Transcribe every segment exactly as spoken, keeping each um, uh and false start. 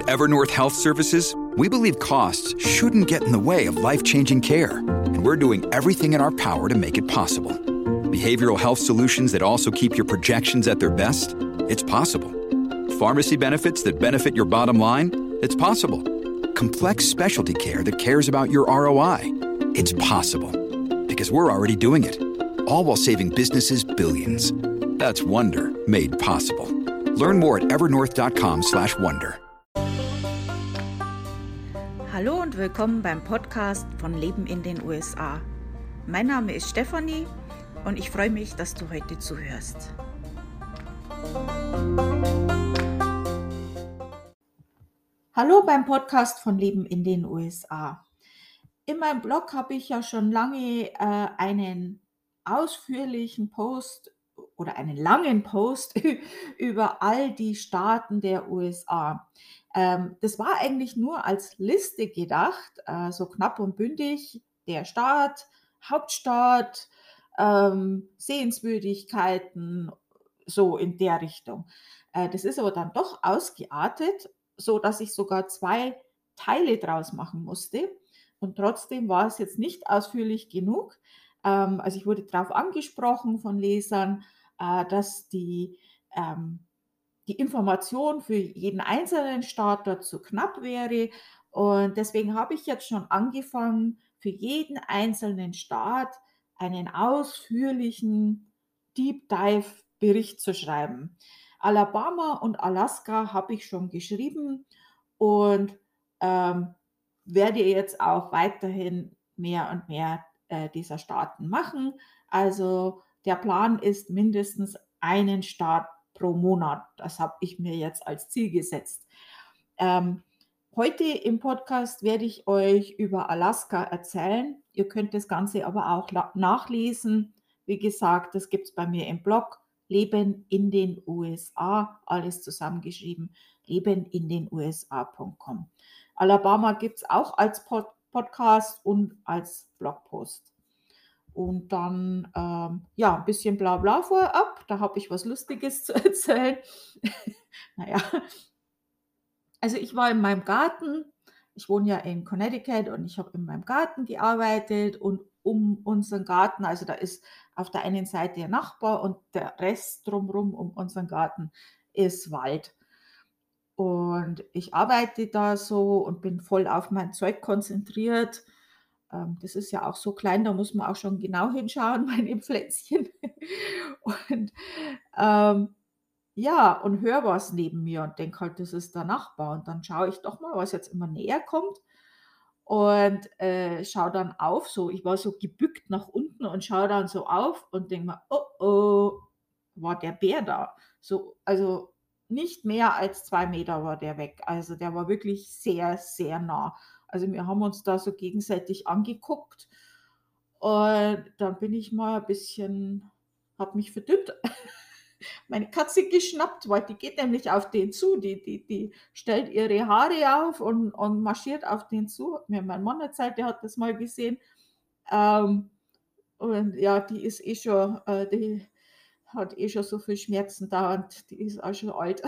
Evernorth Health Services, we believe costs shouldn't get in the way of life-changing care, and we're doing everything in our power to make it possible. Behavioral health solutions that also keep your projections at their best? It's possible. Pharmacy benefits that benefit your bottom line? It's possible. Complex specialty care that cares about your R O I? It's possible. Because we're already doing it. All while saving businesses billions. That's Wonder made possible. Learn more at evernorth.com slash wonder. Hallo und willkommen beim Podcast von Leben in den U S A. Mein Name ist Stefanie und ich freue mich, dass du heute zuhörst. Hallo beim Podcast von Leben in den U S A. In meinem Blog habe ich ja schon lange äh, einen ausführlichen Post oder einen langen Post über all die Staaten der U S A. Ähm, das war eigentlich nur als Liste gedacht, äh, so knapp und bündig, der Staat, Hauptstadt, ähm, Sehenswürdigkeiten, so in der Richtung. Äh, das ist aber dann doch ausgeartet, so dass ich sogar zwei Teile draus machen musste. Und trotzdem war es jetzt nicht ausführlich genug. Ähm, also ich wurde darauf angesprochen von Lesern, äh, dass die, ähm, die Information für jeden einzelnen Staat dort zu knapp wäre. Und deswegen habe ich jetzt schon angefangen, für jeden einzelnen Staat einen ausführlichen Deep Dive Bericht zu schreiben. Alabama und Alaska habe ich schon geschrieben und ähm, werde jetzt auch weiterhin mehr und mehr äh, dieser Staaten machen. Also der Plan ist mindestens einen Staat pro Monat. Das habe ich mir jetzt als Ziel gesetzt. Ähm, heute im Podcast werde ich euch über Alaska erzählen. Ihr könnt das Ganze aber auch la- nachlesen. Wie gesagt, das gibt es bei mir im Blog. Leben in den U S A, alles zusammengeschrieben, leben in den U S A punkt com. Alabama gibt es auch als Pod- Podcast und als Blogpost. Und dann, ähm, ja, ein bisschen Blabla vorab, da habe ich was Lustiges zu erzählen. Naja, also ich war in meinem Garten, ich wohne ja in Connecticut und ich habe in meinem Garten gearbeitet und um unseren Garten, also da ist auf der einen Seite der Nachbar und der Rest drumherum um unseren Garten ist Wald. Und ich arbeite da so und bin voll auf mein Zeug konzentriert. Ähm, das ist ja auch so klein, da muss man auch schon genau hinschauen, meine Pflänzchen. Und ähm, ja, und höre was neben mir und denke halt, das ist der Nachbar. Und dann schaue ich doch mal, was jetzt immer näher kommt. Und äh, schaue dann auf, so ich war so gebückt nach unten und schaue dann so auf und denke mir, oh oh, war der Bär da? So, also nicht mehr als zwei Meter war der weg. Also der war wirklich sehr, sehr nah. Also wir haben uns da so gegenseitig angeguckt und dann bin ich mal ein bisschen, habe mich verdünnt. Meine Katze geschnappt, weil die geht nämlich auf den zu. Die, die, die stellt ihre Haare auf und, und marschiert auf den zu. Hat mir mein Mann erzählt, der hat das mal gesehen. Ähm, und ja, die ist eh schon, äh, die hat eh schon so viel Schmerzen da und die ist auch schon alt.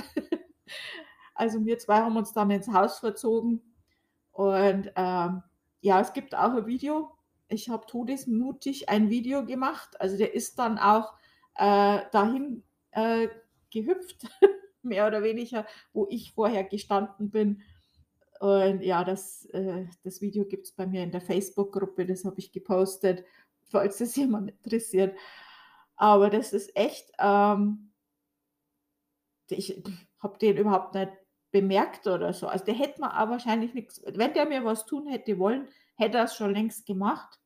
Also wir zwei haben uns dann ins Haus verzogen und ähm, ja, es gibt auch ein Video. Ich habe todesmutig ein Video gemacht. Also der ist dann auch äh, dahin äh, gehüpft, mehr oder weniger, wo ich vorher gestanden bin. Und ja, das, äh, das Video gibt es bei mir in der Facebook-Gruppe, das habe ich gepostet, falls das jemand interessiert. Aber das ist echt, ähm, ich habe den überhaupt nicht bemerkt oder so. Also der hätte mir auch wahrscheinlich nichts, wenn der mir was tun hätte wollen, hätte er es schon längst gemacht.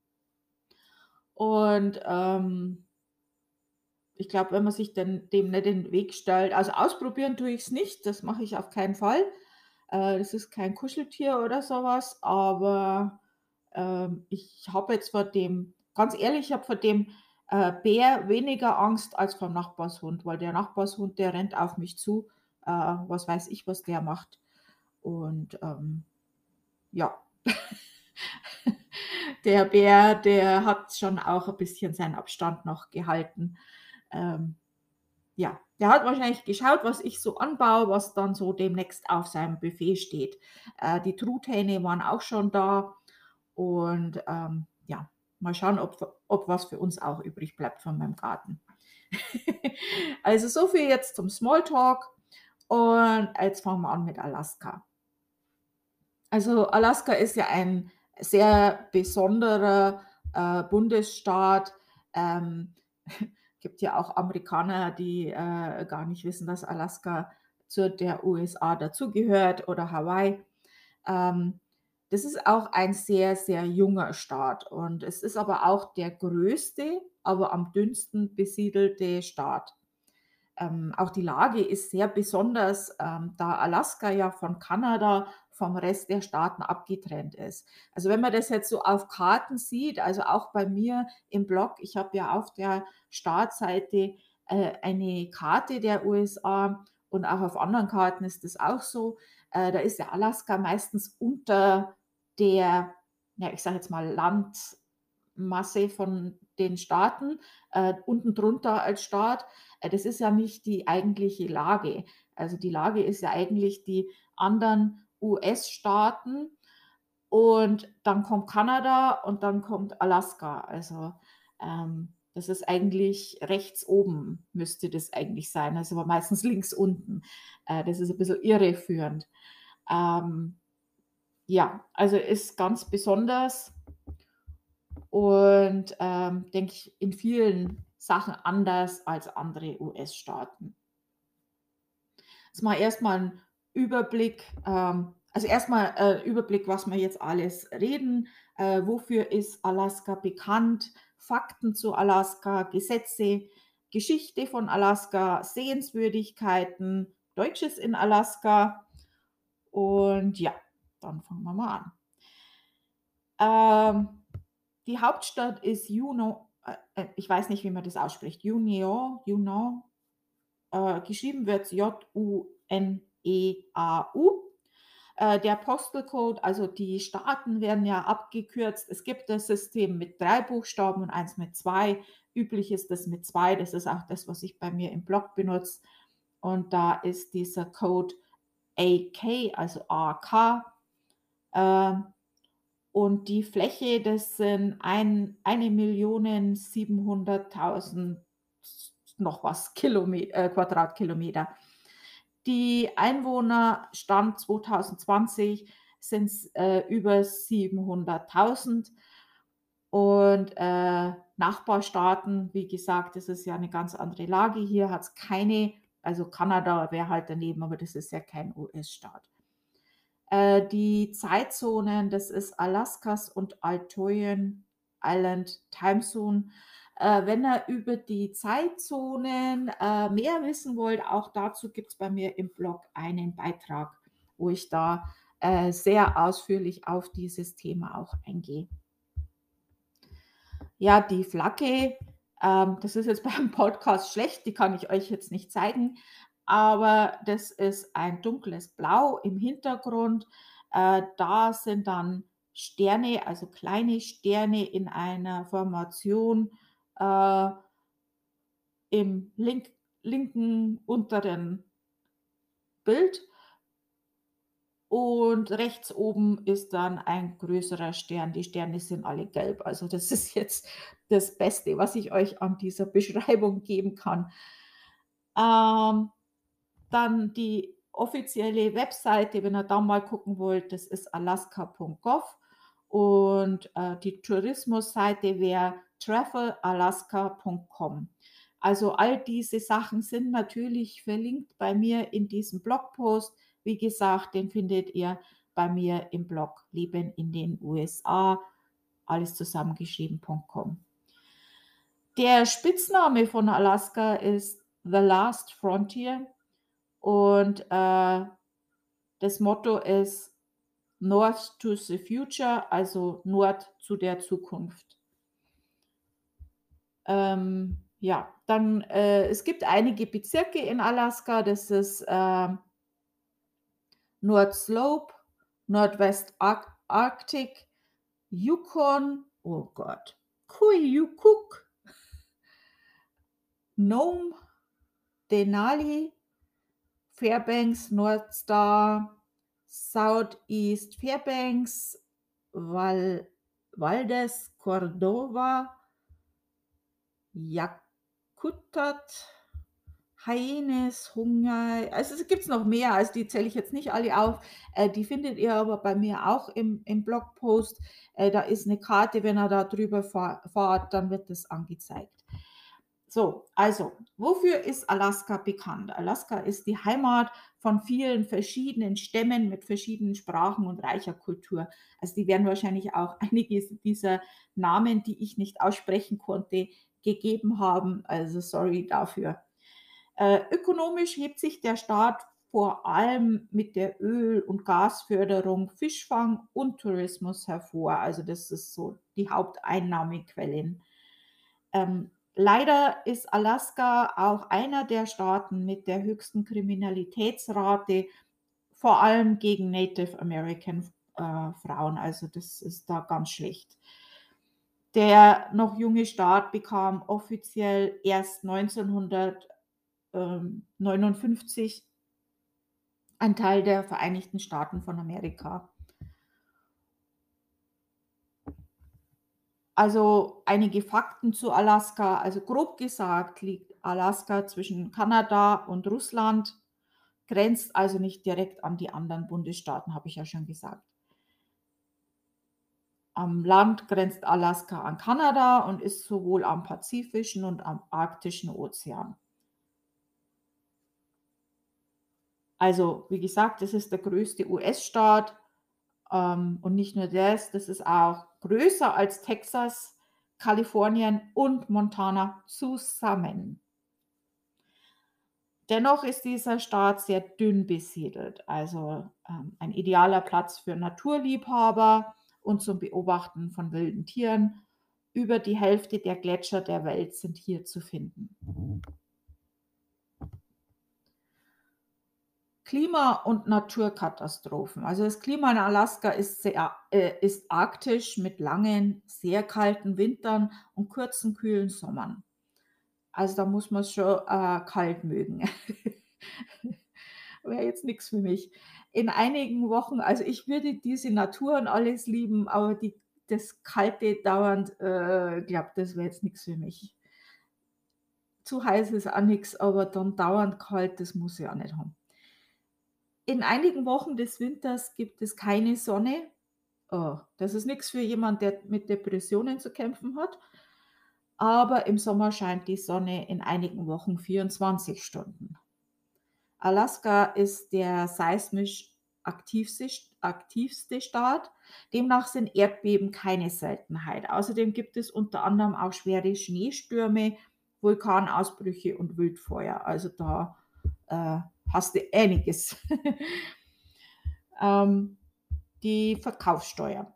Und ähm, ich glaube, wenn man sich dann dem nicht in den Weg stellt, also ausprobieren tue ich es nicht, das mache ich auf keinen Fall. Äh, das ist kein Kuscheltier oder sowas, aber ähm, ich habe jetzt vor dem, ganz ehrlich, ich habe vor dem äh, Bär weniger Angst als vom Nachbarshund, weil der Nachbarshund, der rennt auf mich zu, äh, was weiß ich, was der macht. Und ähm, ja, der Bär, der hat schon auch ein bisschen seinen Abstand noch gehalten. Ähm, ja, der hat wahrscheinlich geschaut, was ich so anbaue, was dann so demnächst auf seinem Buffet steht. Äh, die Truthähne waren auch schon da und, ähm, ja, mal schauen, ob ob was für uns auch übrig bleibt von meinem Garten. Also, so viel jetzt zum Smalltalk und jetzt fangen wir an mit Alaska. Also, Alaska ist ja ein sehr besonderer, äh, Bundesstaat. Ähm, gibt ja auch Amerikaner, die, äh, gar nicht wissen, dass Alaska zu der U S A dazugehört oder Hawaii. Ähm, das ist auch ein sehr, sehr junger Staat und es ist aber auch der größte, aber am dünnsten besiedelte Staat. Ähm, auch die Lage ist sehr besonders, ähm, da Alaska ja von Kanada vom Rest der Staaten abgetrennt ist. Also, wenn man das jetzt so auf Karten sieht, also auch bei mir im Blog, ich habe ja auf der Startseite, äh, eine Karte der U S A und auch auf anderen Karten ist das auch so. Äh, da ist ja Alaska meistens unter der, ja, ich sage jetzt mal, Landmasse von den Staaten, äh, unten drunter als Staat. Äh, das ist ja nicht die eigentliche Lage. Also, die Lage ist ja eigentlich die anderen U S-Staaten und dann kommt Kanada und dann kommt Alaska. Also, ähm, das ist eigentlich rechts oben müsste das eigentlich sein, also aber meistens links unten. Äh, das ist ein bisschen irreführend. Ähm, ja, also ist ganz besonders und, ähm, denke ich, in vielen Sachen anders als andere U S-Staaten. Jetzt mal erst mal 'n Überblick, ähm also erst mal, äh, Überblick, was wir jetzt alles reden. Äh, wofür ist Alaska bekannt? Fakten zu Alaska, Gesetze, Geschichte von Alaska, Sehenswürdigkeiten, Deutsches in Alaska und ja, dann fangen wir mal an. Ähm, die Hauptstadt ist Juneau, äh, äh, ich weiß nicht, wie man das ausspricht. Juneau, Juneau, äh, geschrieben wird's J U N E A U. Äh, der Postal Code, also die Staaten werden ja abgekürzt. Es gibt das System mit drei Buchstaben und eins mit zwei. Üblich ist das mit zwei. Das ist auch das, was ich bei mir im Blog benutze. Und da ist dieser Code A K, also A K. Ähm, und die Fläche, das sind ein eine Million siebenhunderttausend noch was Kilome äh, Quadratkilometer. Die Einwohnerstand zwanzig zwanzig sind's, äh, über siebenhunderttausend und, äh, Nachbarstaaten, wie gesagt, das ist ja 'ne ganz andere Lage. Hier hat's keine, also Kanada wäre halt daneben, aber das ist ja kein U S-Staat. Äh, die Zeitzonen, das ist Alaskas und Altoian Island Timezone. Äh, wenn ihr über die Zeitzonen, äh, mehr wissen wollt, auch dazu gibt's bei mir im Blog einen Beitrag, wo ich da, äh, sehr ausführlich auf dieses Thema auch eingehe. Ja, die Flagge, ähm, das ist jetzt beim Podcast schlecht, die kann ich euch jetzt nicht zeigen, aber das ist ein dunkles Blau im Hintergrund. Äh, da sind dann Sterne, also kleine Sterne in einer Formation, äh, im link linken unteren Bild und rechts oben ist dann ein größerer Stern. Die Sterne sind alle gelb. Also, das ist jetzt das Beste, was ich euch an dieser Beschreibung geben kann. Ähm, dann die offizielle Webseite, wenn ihr da mal gucken wollt, das ist alaska punkt gov und, äh, die Tourismusseite wäre travel alaska punkt com. Also, all diese Sachen sind natürlich verlinkt bei mir in diesem Blogpost. Wie gesagt, den findet ihr bei mir im Blog Leben in den U S A, alles zusammengeschrieben Punkt com. Der Spitzname von Alaska ist „The Last Frontier" und, äh, das Motto ist „North to the Future", also Nord zu der Zukunft. Ähm, ja, dann, äh, es gibt einige Bezirke in Alaska, das ist, ähm, North Slope, Northwest Ark Arctic, Yukon, oh Gott, Koyukuk, Nome, Denali, Fairbanks, Northstar, Southeast Fairbanks, Val Valdes, Cordova, Yakutat, Haines, Hunger, also es gibt noch mehr, also die zähle ich jetzt nicht alle auf. Äh, die findet ihr aber bei mir auch im, im Blogpost. Äh, da ist eine Karte, wenn ihr da drüber fahr, fahrt, dann wird das angezeigt. So, also, wofür ist Alaska bekannt? Alaska ist die Heimat von vielen verschiedenen Stämmen mit verschiedenen Sprachen und reicher Kultur. Also die werden wahrscheinlich auch einige dieser Namen, die ich nicht aussprechen konnte, gegeben haben. Also sorry dafür. Äh, ökonomisch hebt sich der Staat vor allem mit der Öl- und Gasförderung, Fischfang und Tourismus hervor. Also das ist so die Haupteinnahmequellen. Ähm, leider ist Alaska auch einer der Staaten mit der höchsten Kriminalitätsrate, vor allem gegen Native American äh, Frauen. Also das ist da ganz schlecht. Der noch junge Staat bekam offiziell erst neunzehnhundertneunundfünfzig ein Teil der Vereinigten Staaten von Amerika. Also einige Fakten zu Alaska. Also grob gesagt liegt Alaska zwischen Kanada und Russland, grenzt also nicht direkt an die anderen Bundesstaaten, habe ich ja schon gesagt. Am Land grenzt Alaska an Kanada und ist sowohl am Pazifischen und am Arktischen Ozean. Also, wie gesagt, das ist der größte U S-Staat. Ähm, und nicht nur das, das ist auch größer als Texas, Kalifornien und Montana zusammen. Dennoch ist dieser Staat sehr dünn besiedelt, also ähm, ein idealer Platz für Naturliebhaber und zum Beobachten von wilden Tieren. Über die Hälfte der Gletscher der Welt sind hier zu finden. Klima- und Naturkatastrophen. Also das Klima in Alaska ist, sehr, äh, ist arktisch mit langen, sehr kalten Wintern und kurzen, kühlen Sommern. Also da muss man es schon äh, kalt mögen. Wäre jetzt nichts für mich. In einigen Wochen, also ich würde diese Natur und alles lieben, aber die, das Kalte dauernd, äh, glaube, das wäre jetzt nichts für mich. Zu heiß ist auch nichts, aber dann dauernd kalt, das muss ich auch nicht haben. In einigen Wochen des Winters gibt es keine Sonne. Oh, das ist nichts für jemanden, der mit Depressionen zu kämpfen hat. Aber im Sommer scheint die Sonne in einigen Wochen vierundzwanzig Stunden. Alaska ist der seismisch aktivste, aktivste Staat. Demnach sind Erdbeben keine Seltenheit. Außerdem gibt es unter anderem auch schwere Schneestürme, Vulkanausbrüche und Wildfeuer. Also da äh, hast du einiges. ähm, die Verkaufssteuer.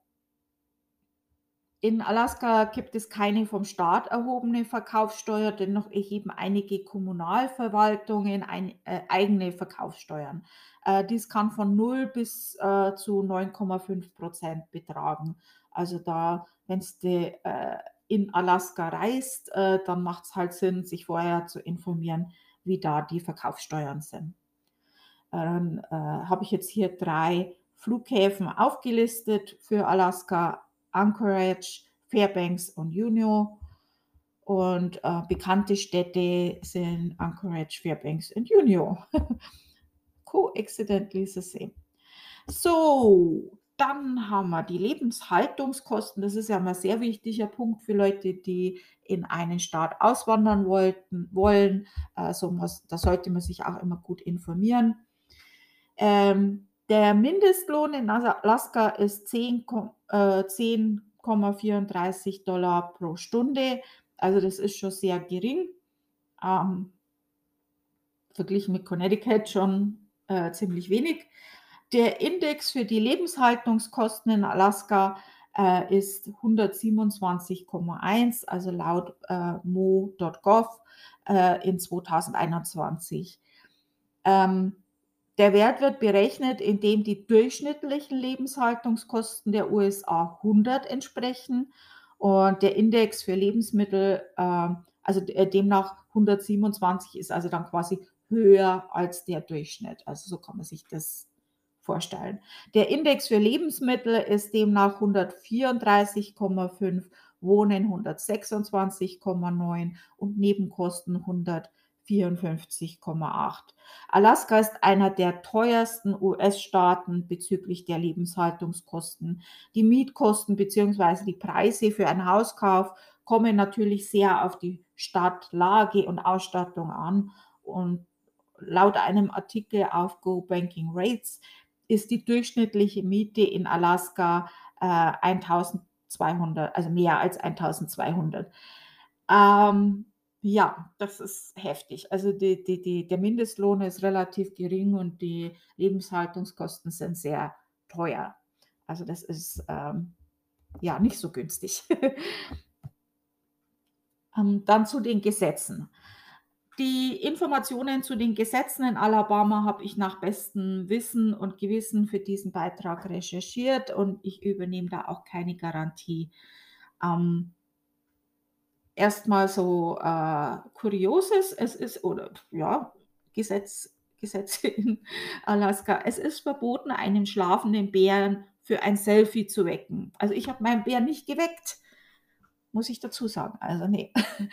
In Alaska gibt es keine vom Staat erhobene Verkaufssteuer, dennoch erheben einige Kommunalverwaltungen ein, äh, eigene Verkaufssteuern. Äh, dies kann von null bis äh, zu neun Komma fünf Prozent betragen. Also da, wenn du äh, in Alaska reist, äh, dann macht es halt Sinn, sich vorher zu informieren, wie da die Verkaufssteuern sind. Dann äh, habe ich jetzt hier drei Flughäfen aufgelistet für Alaska: Anchorage, Fairbanks und Juneau. Und äh, bekannte Städte sind Anchorage, Fairbanks und Juneau. Coincidentally the same. So, dann haben wir die Lebenshaltungskosten. Das ist ja mal ein sehr wichtiger Punkt für Leute, die in einen Staat auswandern wollten, wollen. Also muss, da sollte man sich auch immer gut informieren. Ähm, der Mindestlohn in Alaska ist zehn Komma vierunddreißig Dollar pro Stunde. Also das ist schon sehr gering. Ähm, verglichen mit Connecticut schon äh, ziemlich wenig. Der Index für die Lebenshaltungskosten in Alaska äh, ist hundertsiebenundzwanzig Komma eins, also laut äh, mo Punkt gov äh, in zweitausendeinundzwanzig. Ähm, Der Wert wird berechnet, indem die durchschnittlichen Lebenshaltungskosten der U S A hundert entsprechen und der Index für Lebensmittel, äh, also demnach hundertsiebenundzwanzig ist also dann quasi höher als der Durchschnitt. Also so kann man sich das vorstellen. Der Index für Lebensmittel ist demnach hundertvierunddreißig Komma fünf, Wohnen hundertsechsundzwanzig Komma neun und Nebenkosten hundertvierundfünfzig Komma acht. Alaska ist einer der teuersten U S-Staaten bezüglich der Lebenshaltungskosten. Die Mietkosten bzw. die Preise für einen Hauskauf kommen natürlich sehr auf die Stadtlage und Ausstattung an. Und laut einem Artikel auf Go Banking Rates ist die durchschnittliche Miete in Alaska äh, eintausendzweihundert, also mehr als eintausendzweihundert. Ähm, ja, das ist heftig. Also die, die, die, der Mindestlohn ist relativ gering und die Lebenshaltungskosten sind sehr teuer. Also das ist ähm, ja nicht so günstig. ähm, dann zu den Gesetzen. Die Informationen zu den Gesetzen in Alabama habe ich nach bestem Wissen und Gewissen für diesen Beitrag recherchiert und ich übernehme da auch keine Garantie. Ähm, Erstmal so äh, Kurioses, es ist, oder ja, Gesetz, Gesetze in Alaska, es ist verboten, einen schlafenden Bären für ein Selfie zu wecken. Also ich habe meinen Bären nicht geweckt, muss ich dazu sagen. Also nee.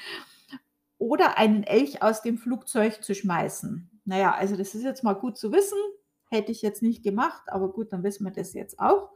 Oder einen Elch aus dem Flugzeug zu schmeißen. Naja, also das ist jetzt mal gut zu wissen. Hätte ich jetzt nicht gemacht, aber gut, dann wissen wir das jetzt auch.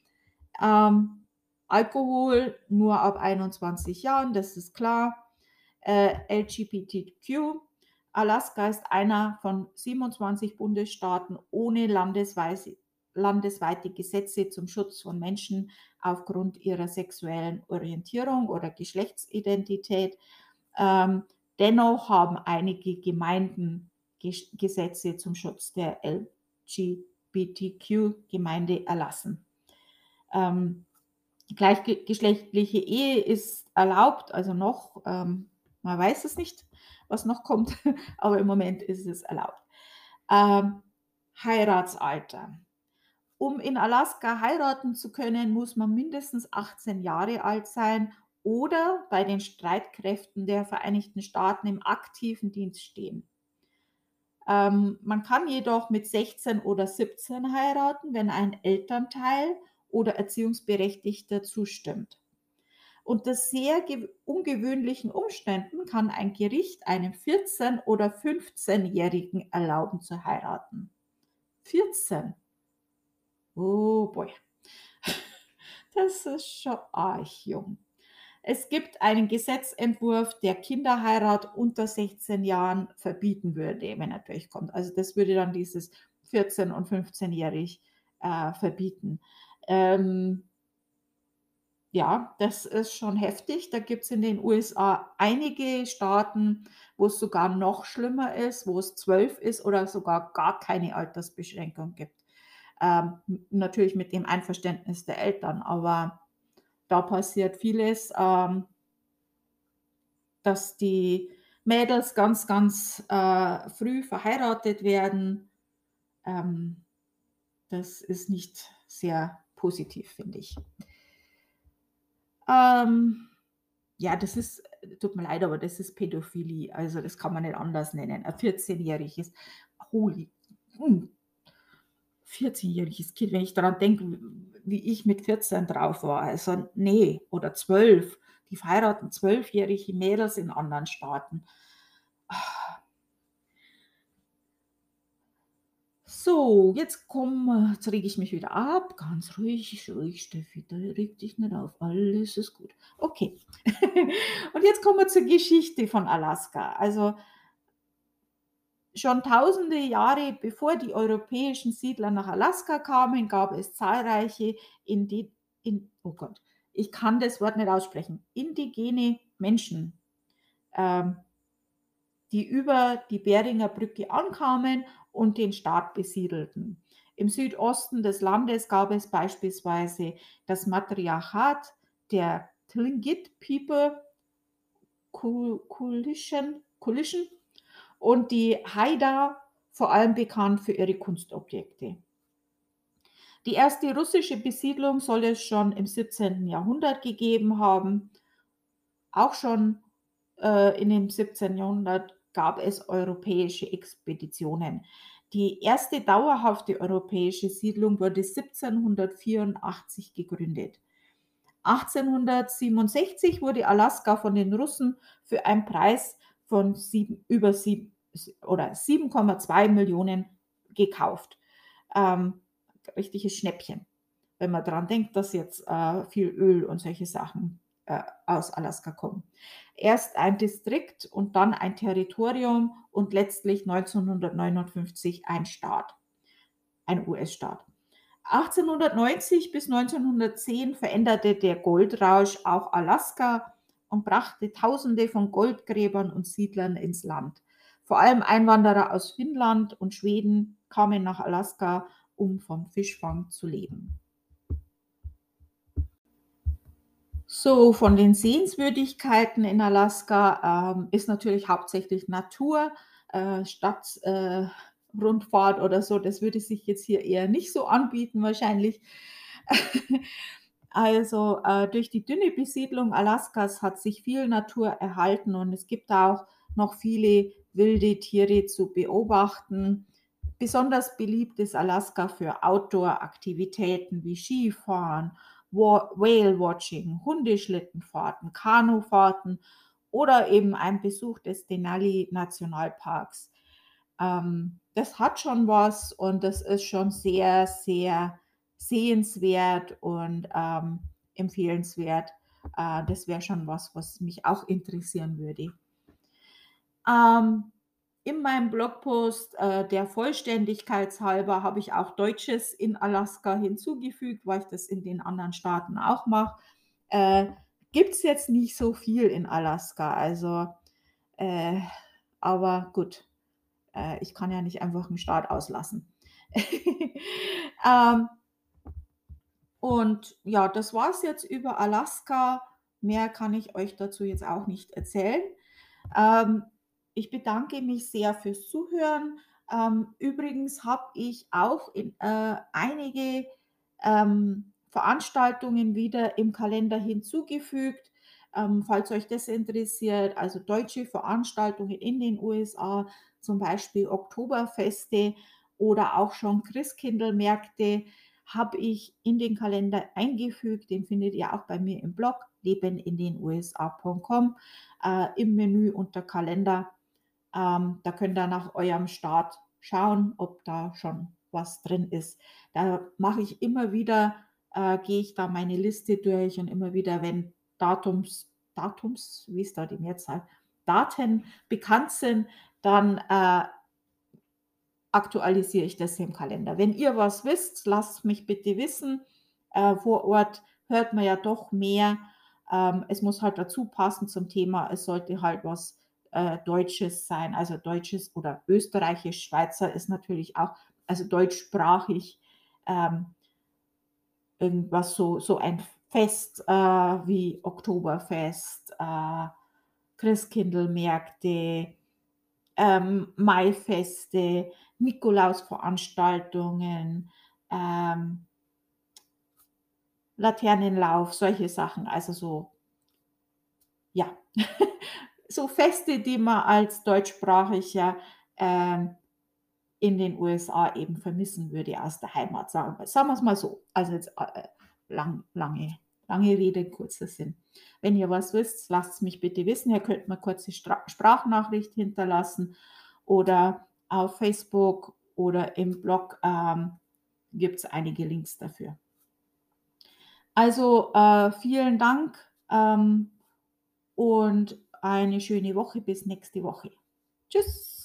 Ähm, Alkohol nur ab einundzwanzig Jahren, das ist klar. Äh, L G B T Q. Alaska ist einer von siebenundzwanzig Bundesstaaten ohne landesweise, landesweite Gesetze zum Schutz von Menschen aufgrund ihrer sexuellen Orientierung oder Geschlechtsidentität. Ähm, dennoch haben einige Gemeinden Ges Gesetze zum Schutz der L G B T Q-Gemeinde erlassen. Ähm, gleichgeschlechtliche Ehe ist erlaubt, also noch, ähm, man weiß es nicht, was noch kommt, aber im Moment ist es erlaubt. Ähm, Heiratsalter. Um in Alaska heiraten zu können, muss man mindestens achtzehn Jahre alt sein oder bei den Streitkräften der Vereinigten Staaten im aktiven Dienst stehen. Ähm, man kann jedoch mit sechzehn oder siebzehn heiraten, wenn ein Elternteil oder Erziehungsberechtigter zustimmt. Unter sehr ungewöhnlichen Umständen kann ein Gericht einem vierzehn- oder fünfzehnjährigen erlauben zu heiraten. vierzehn. Oh boy. Das ist schon arg jung. Es gibt einen Gesetzentwurf, der Kinderheirat unter sechzehn Jahren verbieten würde, wenn er durchkommt. Also das würde dann dieses vierzehn- und fünfzehnjährig äh, verbieten. Ähm, ja, das ist schon heftig. Da gibt es in den U S A einige Staaten, wo es sogar noch schlimmer ist, wo es zwölf ist oder sogar gar keine Altersbeschränkung gibt. Ähm, natürlich mit dem Einverständnis der Eltern, aber da passiert vieles, ähm, dass die Mädels ganz, ganz äh, früh verheiratet werden. Ähm, das ist nicht sehr positiv, finde ich. Ähm, ja, das ist, tut mir leid, aber das ist Pädophilie. Also das kann man nicht anders nennen. Ein vierzehnjähriges, holy, hm, vierzehnjähriges Kind, wenn ich daran denke, wie ich mit vierzehn drauf war. Also nee, oder zwölf. Die verheiraten zwölfjährige Mädels in anderen Staaten. So, jetzt komm, jetzt rege ich mich wieder ab. Ganz ruhig, ruhig, Steffi, da reg dich nicht auf. Alles ist gut. Okay. Und jetzt kommen wir zur Geschichte von Alaska. Also schon tausende Jahre bevor die europäischen Siedler nach Alaska kamen, gab es zahlreiche Indi in, oh Gott, ich kann das Wort nicht aussprechen, indigene Menschen, ähm, die über die Beringer Brücke ankamen und den Staat besiedelten. Im Südosten des Landes gab es beispielsweise das Matriarchat der Tlingit People Coalition, Coalition und die Haida, vor allem bekannt für ihre Kunstobjekte. Die erste russische Besiedlung soll es schon im siebzehnten Jahrhundert gegeben haben. Auch schon äh, in dem siebzehnten. Jahrhundert gab es europäische Expeditionen. Die erste dauerhafte europäische Siedlung wurde siebzehnhundertvierundachtzig gegründet. achtzehnhundertsiebenundsechzig wurde Alaska von den Russen für einen Preis von sieben, über sieben oder sieben Komma zwei Millionen gekauft. Ähm, richtiges Schnäppchen, wenn man daran denkt, dass jetzt äh, viel Öl und solche Sachen äh, aus Alaska kommen. Erst ein Distrikt und dann ein Territorium und letztlich neunzehnhundertneunundfünfzig ein Staat, ein U S-Staat. achtzehnhundertneunzig bis neunzehnhundertzehn veränderte der Goldrausch auch Alaska und brachte Tausende von Goldgräbern und Siedlern ins Land. Vor allem Einwanderer aus Finnland und Schweden kamen nach Alaska, um vom Fischfang zu leben. So, von den Sehenswürdigkeiten in Alaska ähm, ist natürlich hauptsächlich Natur, äh, Stadtrundfahrt äh, oder so. Das würde sich jetzt hier eher nicht so anbieten wahrscheinlich. Also äh, durch die dünne Besiedlung Alaskas hat sich viel Natur erhalten und es gibt auch noch viele wilde Tiere zu beobachten. Besonders beliebt ist Alaska für Outdoor-Aktivitäten wie Skifahren, Whale-Watching, Hundeschlittenfahrten, Kanufahrten oder eben ein Besuch des Denali-Nationalparks. Ähm, das hat schon was und das ist schon sehr, sehr sehenswert und ähm, empfehlenswert. Äh, das wäre schon was, was mich auch interessieren würde. Ähm, in meinem Blogpost, äh, der Vollständigkeit halber, habe ich auch Deutsches in Alaska hinzugefügt, weil ich das in den anderen Staaten auch mache. Äh, Gibt es jetzt nicht so viel in Alaska, also, äh, aber gut, äh, ich kann ja nicht einfach einen Staat auslassen. ähm, und ja, das war es jetzt über Alaska. Mehr kann ich euch dazu jetzt auch nicht erzählen. Ähm, ich bedanke mich sehr fürs Zuhören. Ähm, übrigens habe ich auch in, äh, einige ähm, Veranstaltungen wieder im Kalender hinzugefügt. Ähm, falls euch das interessiert, also deutsche Veranstaltungen in den U S A, zum Beispiel Oktoberfeste oder auch schon Christkindlmärkte, habe ich in den Kalender eingefügt. Den findet ihr auch bei mir im Blog leben in den U S A punkt com äh, im Menü unter Kalender. Ähm, da könnt ihr nach eurem Start schauen, ob da schon was drin ist. Da mache ich immer wieder, äh, gehe ich da meine Liste durch und immer wieder, wenn Datums, Datums, wie ist da die Mehrzahl, Daten bekannt sind, dann äh, aktualisiere ich das im Kalender. Wenn ihr was wisst, lasst mich bitte wissen. Äh, vor Ort hört man ja doch mehr. Ähm, es muss halt dazu passen zum Thema. Es sollte halt was äh, Deutsches sein, also Deutsches oder Österreichisch. Schweizer ist natürlich auch, also deutschsprachig, ähm, irgendwas so, so ein Fest äh, wie Oktoberfest, äh, Christkindlmärkte, ähm, Maifeste, Nikolausveranstaltungen, ähm, Laternenlauf, solche Sachen. Also so, ja, so Feste, die man als Deutschsprachiger ähm, in den U S A eben vermissen würde aus der Heimat, sagen wir, sagen wir es mal so. Also jetzt äh, lang, lange, lange Rede, kurzer Sinn. Wenn ihr was wisst, lasst es mich bitte wissen. Ihr könnt mir kurze Stra- Sprachnachricht hinterlassen oder auf Facebook oder im Blog ähm, gibt es einige Links dafür. Also äh, vielen Dank ähm, und eine schöne Woche bis nächste Woche. Tschüss.